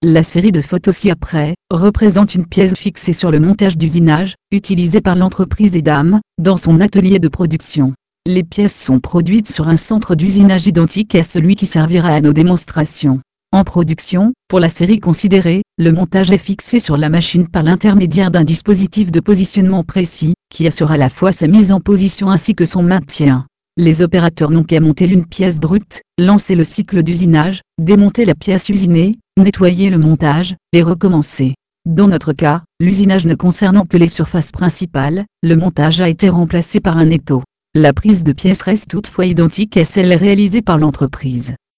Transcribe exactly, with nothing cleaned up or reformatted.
La série de photos ci-après représente une pièce fixée sur le montage d'usinage, utilisé par l'entreprise Edam, dans son atelier de production. Les pièces sont produites sur un centre d'usinage identique à celui qui servira à nos démonstrations. En production, pour la série considérée, le montage est fixé sur la machine par l'intermédiaire d'un dispositif de positionnement précis, qui assure à la fois sa mise en position ainsi que son maintien. Les opérateurs n'ont qu'à monter une pièce brute, lancer le cycle d'usinage, démonter la pièce usinée, nettoyer le montage, et recommencer. Dans notre cas, l'usinage ne concernant que les surfaces principales, le montage a été remplacé par un étau. La prise de pièce reste toutefois identique à celle réalisée par l'entreprise.